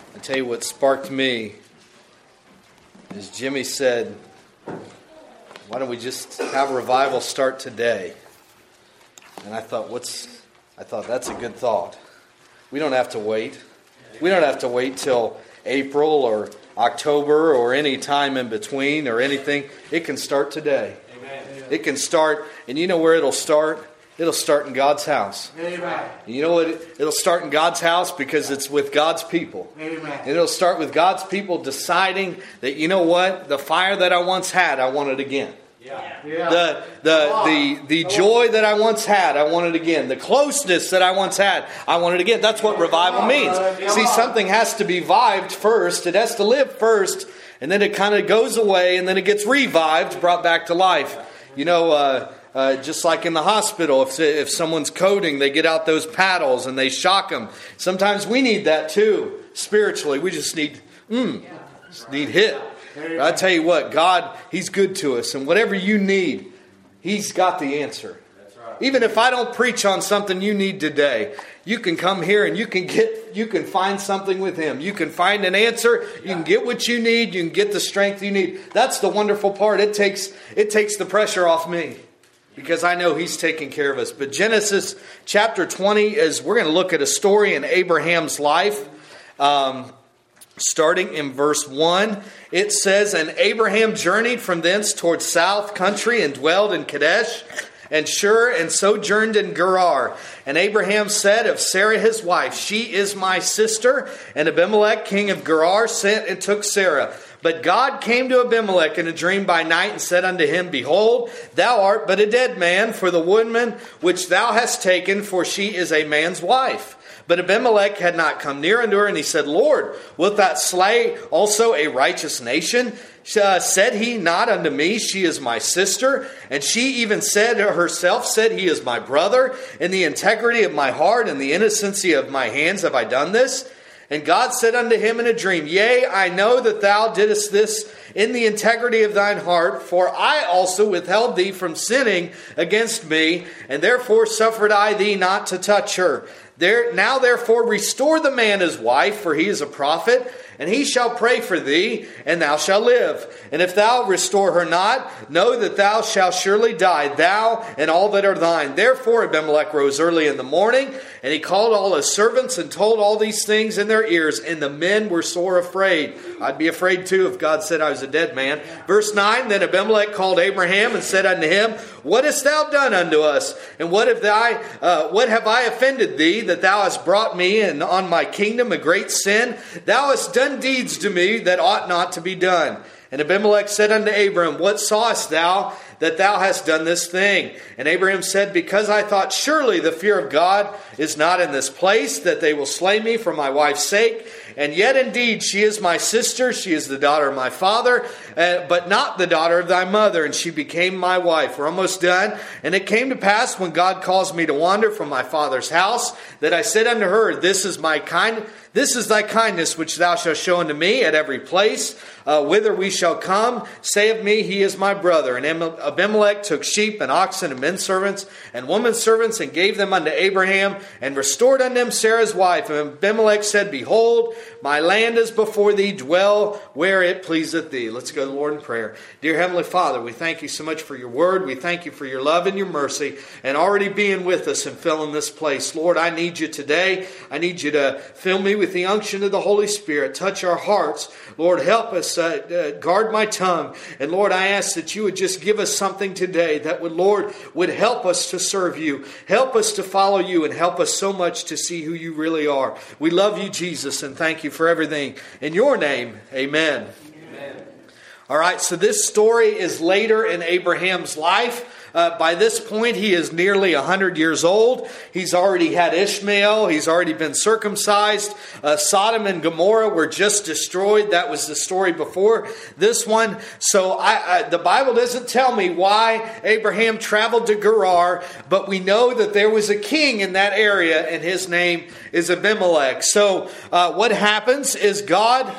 I tell you what sparked me is Jimmy said, why don't we just have a revival start today? And I thought, that's a good thought. We don't have to wait. We don't have to wait till April or October or any time in between or anything. It can start today. Amen. It can start, and you know where it'll start? It'll start in God's house. Amen. You know what? It'll start in God's house because it's with God's people. Amen. And it'll start with God's people deciding that, you know what? The fire that I once had, I want it again. Yeah. The joy that I once had, I want it again. The closeness that I once had, I want it again. That's what revival means. See, something has to be revived first. It has to live first. And then it kind of goes away. And then it gets revived, brought back to life. You know, just like in the hospital, if someone's coding, they get out those paddles and they shock them. Sometimes we need that too, spiritually. We just need hit. But I tell you what, God, He's good to us. And whatever you need, He's got the answer. Even if I don't preach on something you need today, you can come here and you can find something with Him. You can find an answer. You can get what you need. You can get the strength you need. That's the wonderful part. It takes the pressure off me, because I know He's taking care of us. But Genesis chapter 20 we're going to look at a story in Abraham's life. Starting in verse 1, it says, And Abraham journeyed from thence towards south country and dwelled in Kadesh and Shur and sojourned in Gerar. And Abraham said of Sarah his wife, She is my sister. And Abimelech king of Gerar sent and took Sarah. But God came to Abimelech in a dream by night and said unto him, Behold, thou art but a dead man for the woman which thou hast taken, for she is a man's wife. But Abimelech had not come near unto her, and he said, Lord, wilt thou slay also a righteous nation? Said he not unto me, She is my sister? And she even said herself, He is my brother. In the integrity of my heart and the innocency of my hands have I done this. And God said unto him in a dream, Yea, I know that thou didst this in the integrity of thine heart, for I also withheld thee from sinning against me, and therefore suffered I thee not to touch her. Now therefore restore the man his wife, for he is a prophet, and he shall pray for thee, and thou shalt live. And if thou restore her not, know that thou shalt surely die, thou and all that are thine. Therefore Abimelech rose early in the morning, and he called all his servants and told all these things in their ears, and the men were sore afraid. I'd be afraid too if God said I was a dead man. Verse 9, Then Abimelech called Abraham and said unto him, What hast thou done unto us? And what have I offended thee, that thou hast brought me and on my kingdom a great sin? Thou hast done deeds to me that ought not to be done. And Abimelech said unto Abram, What sawest thou that thou hast done this thing? And Abraham said, Because I thought, surely the fear of God is not in this place, that they will slay me for my wife's sake. And yet indeed she is my sister, she is the daughter of my father, but not the daughter of thy mother, and she became my wife. We're almost done. And it came to pass, when God caused me to wander from my father's house, that I said unto her, This is thy kindness which thou shalt show unto me at every place whither we shall come. Say of me, He is my brother. And Abimelech took sheep and oxen and men servants and women servants and gave them unto Abraham and restored unto him Sarah's wife. And Abimelech said, Behold, my land is before thee, dwell where it pleaseth thee. Let's go to the Lord in prayer. Dear Heavenly Father, we thank you so much for your word. We thank you for your love and your mercy and already being with us and filling this place. Lord, I need you today. I need you to fill me with the unction of the Holy Spirit. Touch our hearts. Lord, help us guard my tongue. And Lord, I ask that you would just give us something today that would help us to serve you, help us to follow you, and help us so much to see who you really are. We love you, Jesus, and thank you for everything. In your name, amen. Amen. All right, so this story is later in Abraham's life. By this point, he is nearly 100 years old. He's already had Ishmael. He's already been circumcised. Sodom and Gomorrah were just destroyed. That was the story before this one. So the Bible doesn't tell me why Abraham traveled to Gerar, but we know that there was a king in that area, and his name is Abimelech. So what happens is God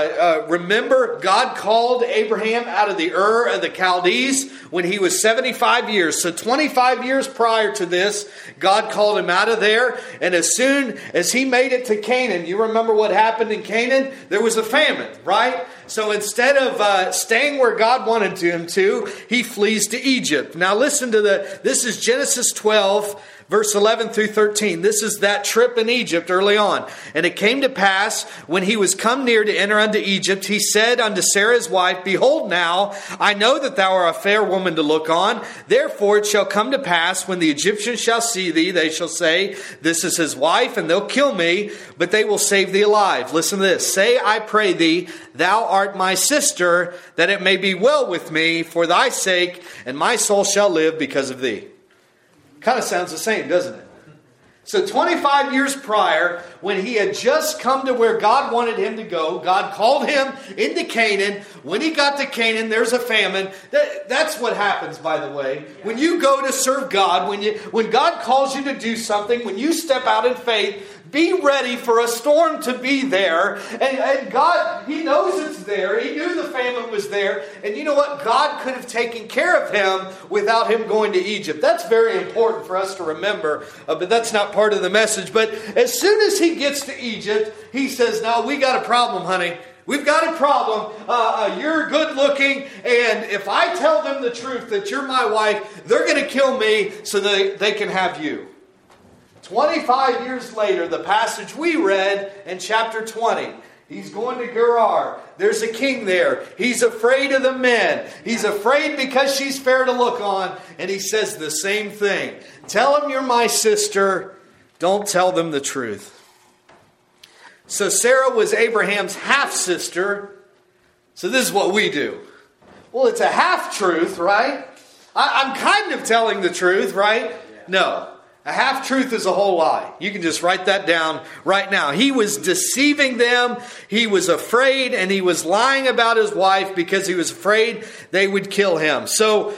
called Abraham out of the Ur of the Chaldees when he was 75 5 years. So 25 years prior to this, God called him out of there. And as soon as he made it to Canaan, you remember what happened in Canaan? There was a famine, right? So instead of staying where God wanted him to, he flees to Egypt. Now listen to this is Genesis 12, verse 11 through 13. This is that trip in Egypt early on. And it came to pass, when he was come near to enter unto Egypt, he said unto Sarah his wife, Behold now, I know that thou art a fair woman to look on. Therefore it shall come to pass, when the Egyptians shall see thee, they shall say, This is his wife, and they'll kill me, but they will save thee alive. Listen to this. Say, I pray thee, thou art my sister, that it may be well with me for thy sake, and my soul shall live because of thee. Kind of sounds the same, doesn't it? So 25 years prior, when he had just come to where God wanted him to go, God called him into Canaan. When he got to Canaan, there's a famine. That's what happens, by the way. When you go to serve God, when God calls you to do something, when you step out in faith, be ready for a storm to be there. And God, he knows it's there. He knew the famine was there. And you know what? God could have taken care of him without him going to Egypt. That's very important for us to remember. But that's not part of the message. But as soon as he gets to Egypt, he says, No, we got a problem, honey. We've got a problem. You're good looking. And if I tell them the truth that you're my wife, they're going to kill me so that they can have you. 25 years later, the passage we read in chapter 20. He's going to Gerar. There's a king there. He's afraid of the men. He's afraid because she's fair to look on. And he says the same thing. Tell them you're my sister. Don't tell them the truth. So Sarah was Abraham's half-sister. So this is what we do. Well, it's a half-truth, right? I'm kind of telling the truth, right? No. A half-truth is a whole lie. You can just write that down right now. He was deceiving them. He was afraid, and he was lying about his wife because he was afraid they would kill him. So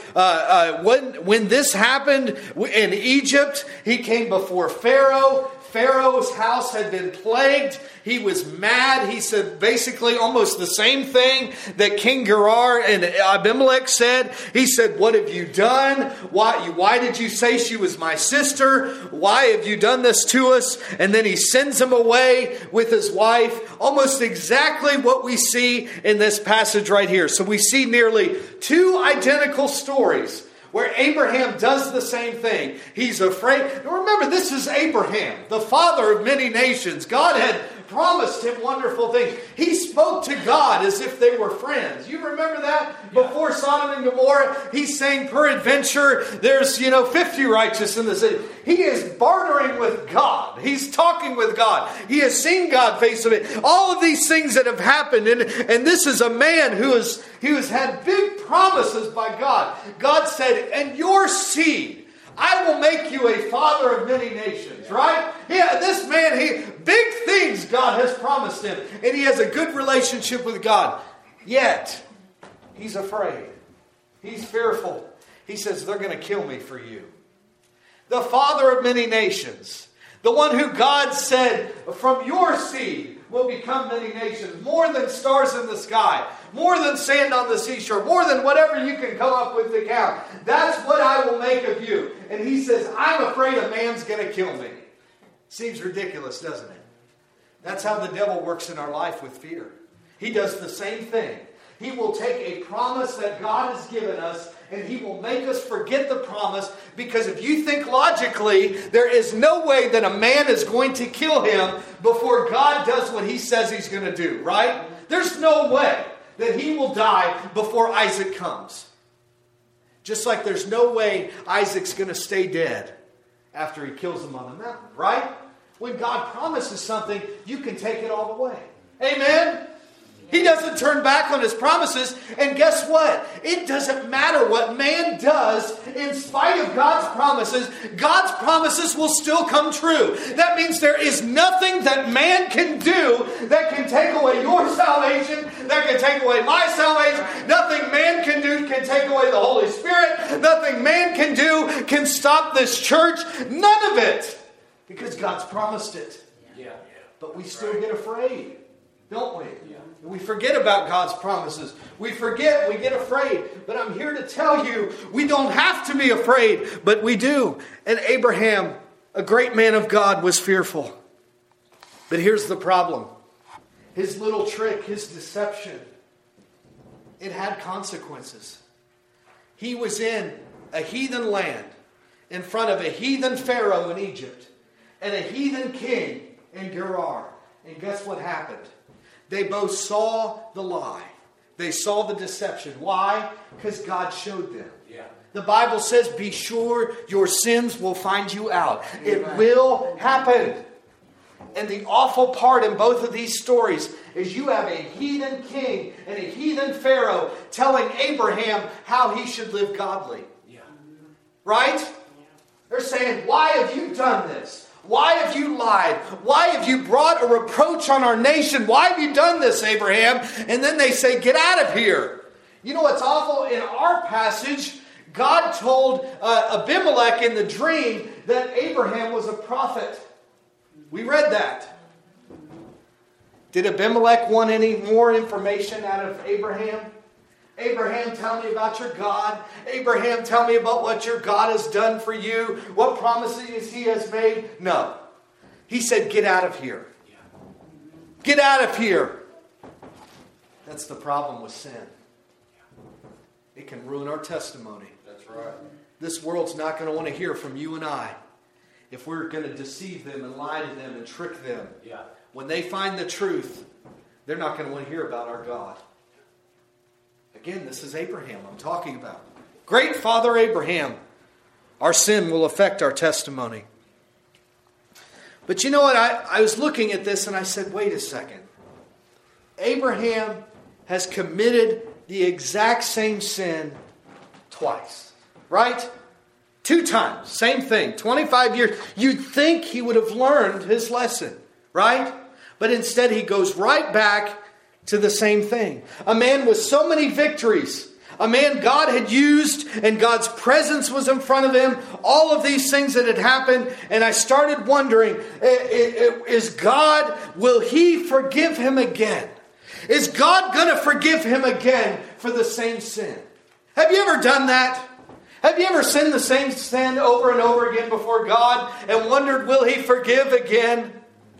when this happened in Egypt, he came before Pharaoh. Pharaoh's house had been plagued. He was mad. He said basically almost the same thing that King Gerar and Abimelech said. He said, What have you done? Why did you say she was my sister? Why have you done this to us? And then he sends him away with his wife. Almost exactly what we see in this passage right here. So we see nearly two identical stories where Abraham does the same thing. He's afraid. Now remember, this is Abraham, the father of many nations. God had promised him wonderful things. He spoke to God as if they were friends. You remember that? Before Sodom and Gomorrah, he's saying, peradventure, there's 50 righteous in the city. He is bartering with God. He's talking with God. He has seen God face to face. All of these things that have happened. And this is a man who has had big promises by God. God said, and your seed, I will make you a father of many nations, right? Yeah, this man, big things God has promised him. And he has a good relationship with God. Yet, he's afraid. He's fearful. He says, they're going to kill me for you. The father of many nations. The one who God said, from your seed will become many nations. More than stars in the sky. More than sand on the seashore. More than whatever you can come up with to count. That's what I will make of you. And he says, I'm afraid a man's going to kill me. Seems ridiculous, doesn't it? That's how the devil works in our life with fear. He does the same thing. He will take a promise that God has given us and he will make us forget the promise, because if you think logically, there is no way that a man is going to kill him before God does what he says he's going to do, right? There's no way that he will die before Isaac comes. Just like there's no way Isaac's going to stay dead after he kills him on the mountain, right? When God promises something, you can take it all the way. Amen? He doesn't turn back on his promises. And guess what? It doesn't matter what man does in spite of God's promises will still come true. That means there is nothing that man can do that can take away your salvation, that can take away my salvation. Nothing man can do can take away the Holy Spirit. Nothing man can do can stop this church. None of it. Because God's promised it. But we still get afraid. don't we? Yeah. We forget about God's promises. We forget, we get afraid. But I'm here to tell you, we don't have to be afraid, but we do. And Abraham, a great man of God, was fearful. But here's the problem. His little trick, his deception, it had consequences. He was in a heathen land, in front of a heathen Pharaoh in Egypt, and a heathen king in Gerar. And guess what happened? They both saw the lie. They saw the deception. Why? Because God showed them. Yeah. The Bible says, be sure your sins will find you out. It will happen. And the awful part in both of these stories is you have a heathen king and a heathen Pharaoh telling Abraham how he should live godly. Yeah. Right? They're saying, why have you done this? Why have you lied? Why have you brought a reproach on our nation? Why have you done this, Abraham? And then they say, get out of here. You know what's awful? In our passage, God told Abimelech in the dream that Abraham was a prophet. We read that. Did Abimelech want any more information out of Abraham? Abraham, tell me about your God. Abraham, tell me about what your God has done for you. What promises he has made. No. He said, get out of here. Get out of here. That's the problem with sin. It can ruin our testimony. That's right. This world's not going to want to hear from you and I if we're going to deceive them and lie to them and trick them. Yeah. When they find the truth, they're not going to want to hear about our God. Again, this is Abraham I'm talking about. Great Father Abraham. Our sin will affect our testimony. But you know what? I was looking at this and I said, wait a second. Abraham has committed the exact same sin twice. Right? 2 times. Same thing. 25 years. You'd think he would have learned his lesson. Right? But instead he goes right back to the same thing. A man with so many victories. A man God had used and God's presence was in front of him. All of these things that had happened. And I started wondering, is God, will he forgive him again? Is God going to forgive him again for the same sin? Have you ever done that? Have you ever sinned the same sin over and over again before God and wondered, will he forgive again?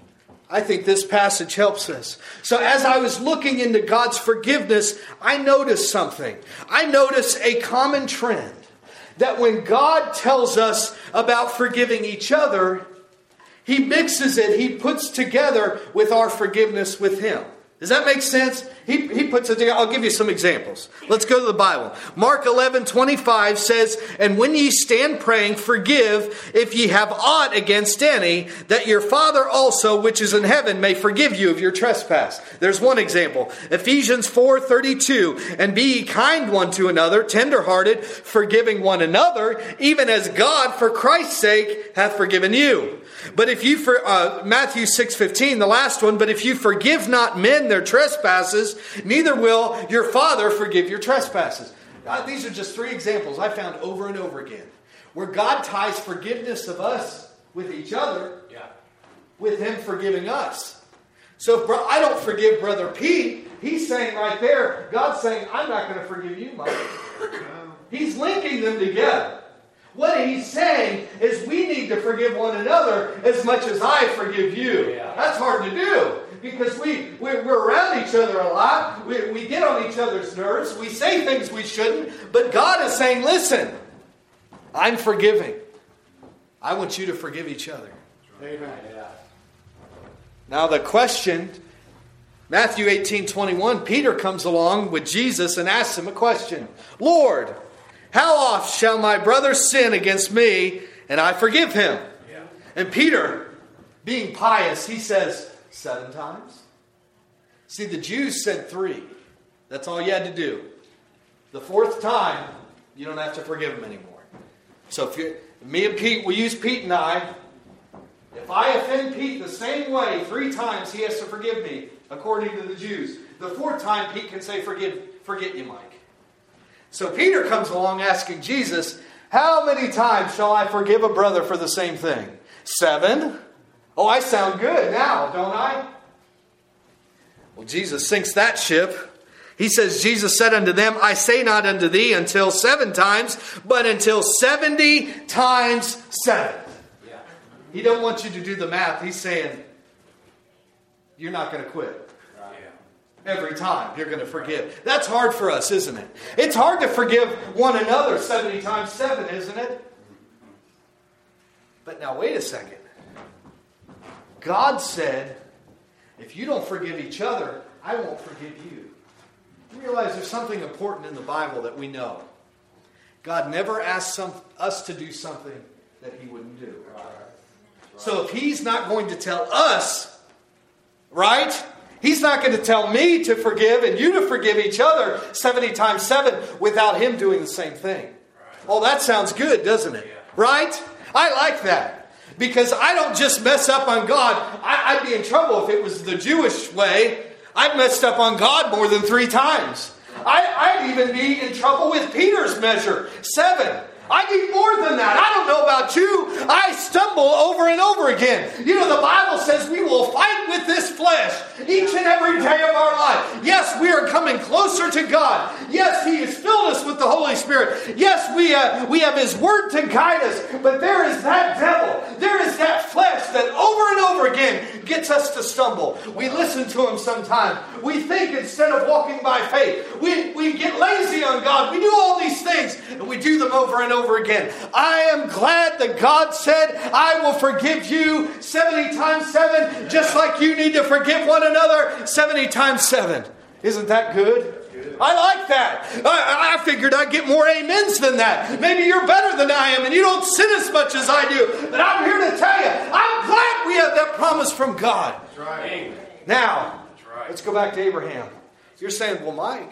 I think this passage helps us. So as I was looking into God's forgiveness, I noticed something. I noticed a common trend. That when God tells us about forgiving each other, he mixes it, he puts together with our forgiveness with him. Does that make sense? He puts it together. I'll give you some examples. Let's go to the Bible. Mark 11:25 says, and when ye stand praying, forgive if ye have aught against any, that your Father also, which is in heaven, may forgive you of your trespass. There's one example. Ephesians 4:32, and be ye kind one to another, tenderhearted, forgiving one another, even as God, for Christ's sake, hath forgiven you. But if you, Matthew 6:15, the last one, but if you forgive not men their trespasses, neither will your Father forgive your trespasses. These are just 3 examples I found over and over again. Where God ties forgiveness of us with each other, with him forgiving us. So if I don't forgive Brother Pete, he's saying right there, God's saying, I'm not going to forgive you, Mike. He's linking them together. What he's saying is we need to forgive one another as much as I forgive you. Yeah. That's hard to do because we're around each other a lot. We get on each other's nerves. We say things we shouldn't. But God is saying, listen, I'm forgiving. I want you to forgive each other. Amen. Yeah. Now the question, Matthew 18:21, Peter comes along with Jesus and asks him a question. Lord, how oft shall my brother sin against me and I forgive him? Yeah. And Peter, being pious, he says, 7 times. See, the Jews said 3. That's all you had to do. The 4th time, you don't have to forgive him anymore. So me and Pete, we use Pete and I. If I offend Pete the same way 3 times, he has to forgive me, according to the Jews. The 4th time, Pete can say, forget you, Mike. So Peter comes along asking Jesus, how many times shall I forgive a brother for the same thing? 7? Oh, I sound good now, don't I? Well, Jesus sinks that ship. He says, Jesus said unto them, I say not unto thee until 7 times, but until 70 times 7. Yeah. He don't want you to do the math. He's saying, you're not going to quit. Every time you're going to forgive. That's hard for us, isn't it? It's hard to forgive one another 70 times 7, isn't it? But now wait a second. God said, if you don't forgive each other, I won't forgive you. You realize there's something important in the Bible that we know. God never asked us to do something that He wouldn't do. So if He's not going to tell us, right? He's not going to tell me to forgive and you to forgive each other 70 times 7 without Him doing the same thing. Oh, that sounds good, doesn't it? Right? I like that. Because I don't just mess up on God. I'd be in trouble if it was the Jewish way. I've messed up on God more than 3 times. I'd even be in trouble with Peter's measure, 7. I need more than that. I don't know about you. I stumble over and over again. You know, the Bible says we will fight with this flesh each and every day of our life. Yes, we are coming closer to God. Yes, He has filled us with the Holy Spirit. Yes, we have His Word to guide us. But there is that devil. There is that flesh that over and over again gets us to stumble. We listen to him sometimes. We think instead of walking by faith. We get lazy on God. We do all these things and we do them over and over again. I am glad that God said, I will forgive you 70 times 7, just like you need to forgive one another 70 times 7. Isn't that good? I like that. I figured I'd get more amens than that. Maybe you're better than I am and you don't sin as much as I do. But I'm here to tell you, I'm glad we have that promise from God. That's right. Now, let's go back to Abraham. You're saying, well, Mike,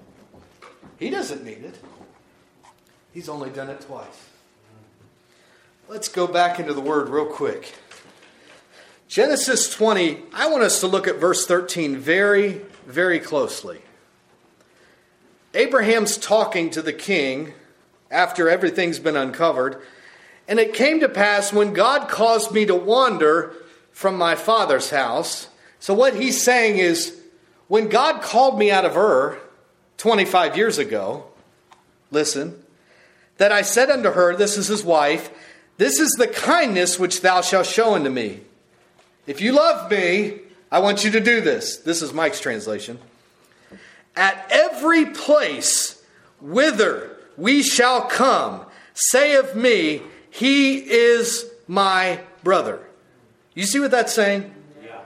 he doesn't need it. He's only done it twice. Let's go back into the Word real quick. Genesis 20, I want us to look at verse 13 very, very closely. Abraham's talking to the king after everything's been uncovered. And it came to pass when God caused me to wander from my father's house. So what he's saying is, when God called me out of Ur 25 years ago, listen, that I said unto her, this is his wife, this is the kindness which thou shalt show unto me. If you love me, I want you to do this. This is Mike's translation. At every place whither we shall come, say of me, he is my brother. You see what that's saying? Yeah.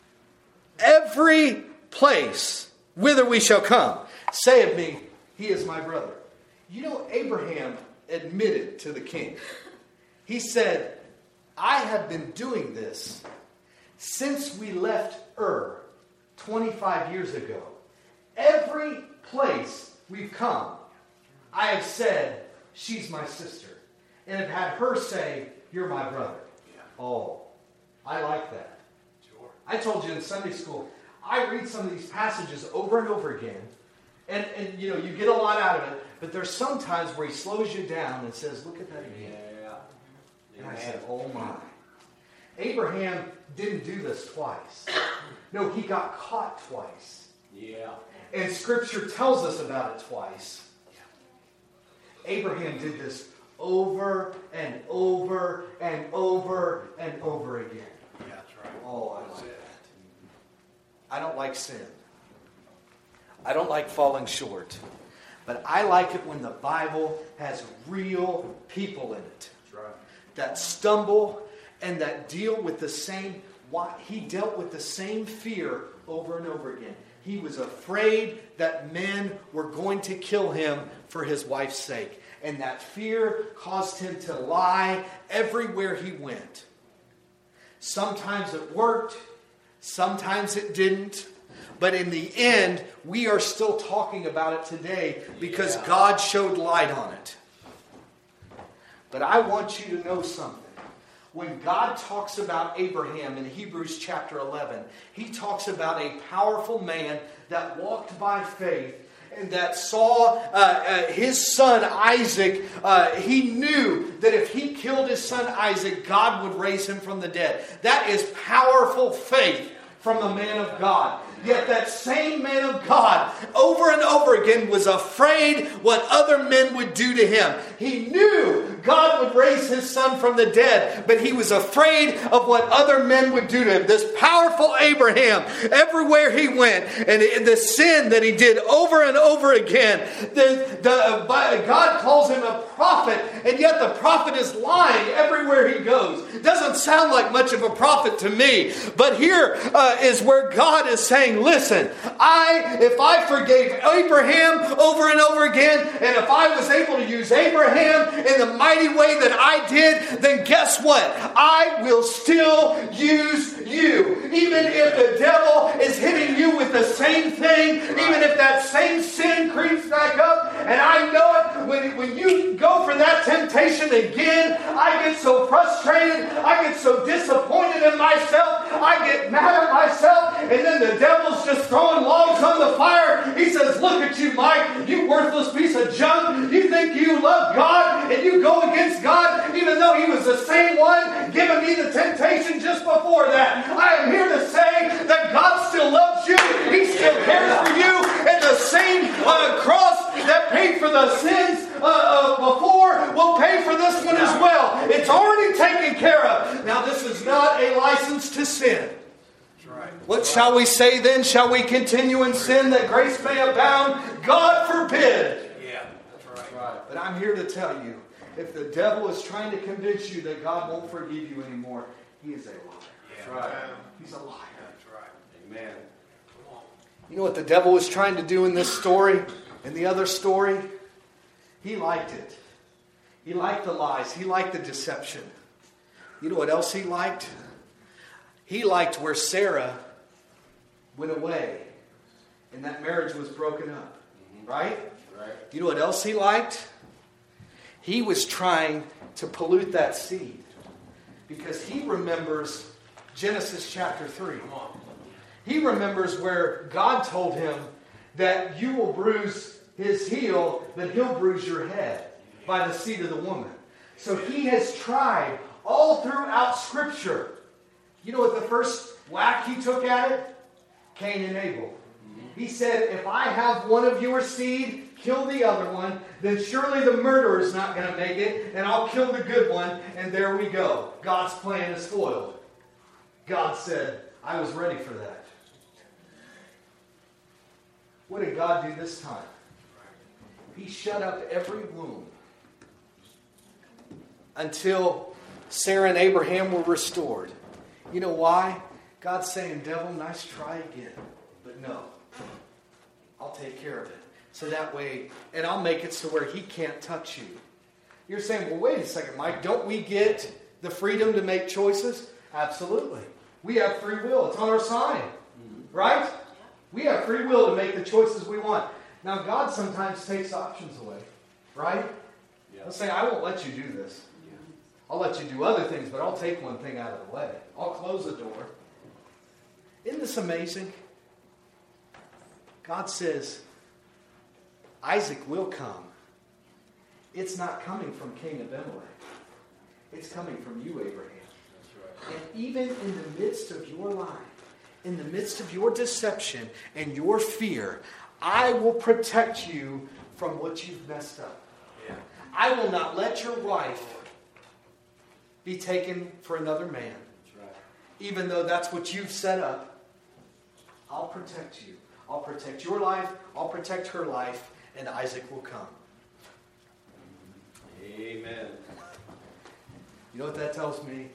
Every place whither we shall come, say of me, he is my brother. You know, Abraham admitted to the king. He said, I have been doing this since we left Ur 25 years ago. Every place we've come, I have said, she's my sister. And have had her say, you're my brother. Yeah. Oh, I like that. Sure. I told you in Sunday school, I read some of these passages over and over again. And you know, you get a lot out of it. But there's some times where he slows you down and says, look at that again. Yeah. And I said, oh my. Abraham didn't do this twice. No, he got caught twice. Yeah. And Scripture tells us about it twice. Abraham did this over and over and over and over again. Yeah, that's right. Oh, I like that. I don't like sin. I don't like falling short. But I like it when the Bible has real people in it. That's right. That stumble and that deal with the same, he dealt with the same fear over and over again. He was afraid that men were going to kill him for his wife's sake. And that fear caused him to lie everywhere he went. Sometimes it worked. Sometimes it didn't. But in the end, we are still talking about it today because God showed light on it. But I want you to know something. When God talks about Abraham in Hebrews chapter 11, he talks about a powerful man that walked by faith and that saw his son Isaac. He knew that if he killed his son Isaac, God would raise him from the dead. That is powerful faith from the man of God. Yet that same man of God, over and over again, was afraid what other men would do to him. He knew God would raise his son from the dead, but he was afraid of what other men would do to him. This powerful Abraham, everywhere he went, and the sin that he did over and over again, God calls him a prophet, and yet the prophet is lying everywhere he goes. Doesn't sound like much of a prophet to me, but here is where God is saying, listen, if I forgave Abraham over and over again, and if I was able to use Abraham in the mighty way that I did, then guess what? I will still use you. Even if the devil is hitting you with the same thing, even if that same sin creeps back up, and I know it, when you go for that temptation again, I get so frustrated, I get so disappointed in myself, I get mad at myself, and then the devil's just throwing logs on the fire. He says, look at you, Mike, you worthless piece of junk. You think you love God, and you go against God, even though he was the same one giving me the temptation just before that. I am here to say that God still loves you. He still cares for you, and the same cross that paid for the sins before will pay for this one as well. It's already taken care of. Now, this is not a license to sin. What shall we say then? Shall we continue in sin that grace may abound? God forbid. Yeah, that's right. But I'm here to tell you, if the devil is trying to convince you that God won't forgive you anymore, he is a liar. That's right. He's a liar. That's right. Amen. You know what the devil was trying to do in this story? In the other story? He liked it. He liked the lies. He liked the deception. You know what else he liked? He liked where Sarah went away and that marriage was broken up. Right? Right. You know what else he liked? He was trying to pollute that seed because he remembers Genesis chapter 3. Come on. He remembers where God told him that you will bruise his heel, but he'll bruise your head by the seed of the woman. So he has tried all throughout Scripture. You know what the first whack he took at it? Cain and Abel. He said, if I have one of your seed kill the other one, then surely the murderer is not going to make it, and I'll kill the good one, and there we go. God's plan is foiled. God said, I was ready for that. What did God do this time? He shut up every womb until Sarah and Abraham were restored. You know why? God's saying, devil, nice try again. But no, I'll take care of it. So that way, and I'll make it so where he can't touch you. You're saying, well, wait a second, Mike. Don't we get the freedom to make choices? Absolutely. We have free will. It's on our sign. Right? We have free will to make the choices we want. Now, God sometimes takes options away. Right? He'll say, I won't let you do this. I'll let you do other things, but I'll take one thing out of the way. I'll close the door. Isn't this amazing? God says, Isaac will come. It's not coming from King Abimelech. It's coming from you, Abraham. That's right. And even in the midst of your life, in the midst of your deception and your fear, I will protect you from what you've messed up. Yeah. I will not let your wife be taken for another man. That's right. Even though that's what you've set up, I'll protect you. I'll protect your life. I'll protect her life. And Isaac will come. Amen. You know what that tells me?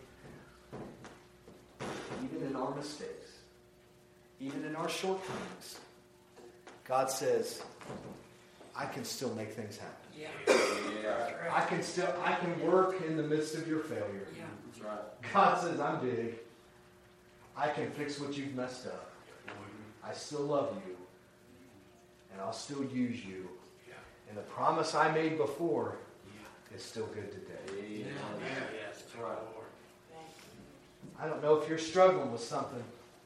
Even in our mistakes, even in our shortcomings, God says, I can still make things happen. Yeah. I can work in the midst of your failure. Yeah. That's right. God says, I'm big. I can fix what you've messed up. I still love you. And I'll still use you. Yeah. And the promise I made before is still good today. Yeah. Yes, that's right. I don't know if you're struggling with something.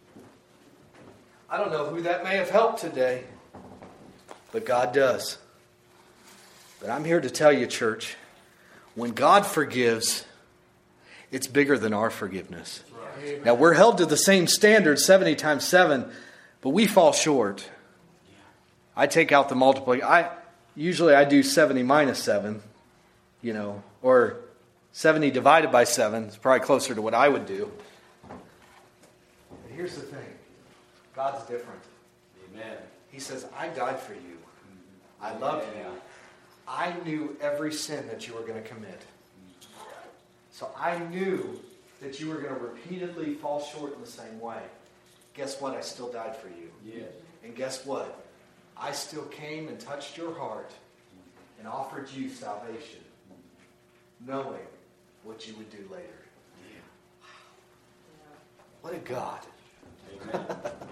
I don't know who that may have helped today. But God does. But I'm here to tell you, church, when God forgives, it's bigger than our forgiveness. Right. Now, we're held to the same standard, 70 times 7, But we fall short. I take out the multiplication. Usually I do 70 minus 7, or 70 divided by 7. It's probably closer to what I would do. But here's the thing. God's different. Amen. He says, I died for you. I love you. I knew every sin that you were going to commit. So I knew that you were going to repeatedly fall short in the same way. Guess what? I still died for you. Yes. And guess what? I still came and touched your heart and offered you salvation, knowing what you would do later. Yeah. What a God. Amen.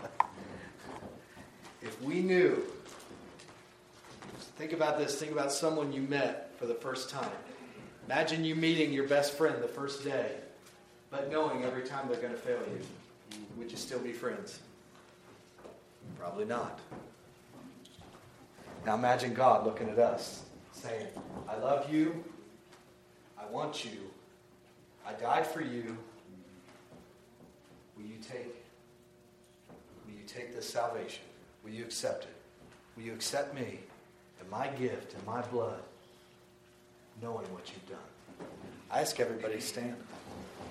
If we knew, think about this, think about someone you met for the first time. Imagine you meeting your best friend the first day, but knowing every time they're going to fail you. Would you still be friends? Probably not. Now imagine God looking at us, saying, I love you, I want you, I died for you. Will you take this salvation? Will you accept it? Will you accept me and my gift and my blood, knowing what you've done? I ask everybody to stand.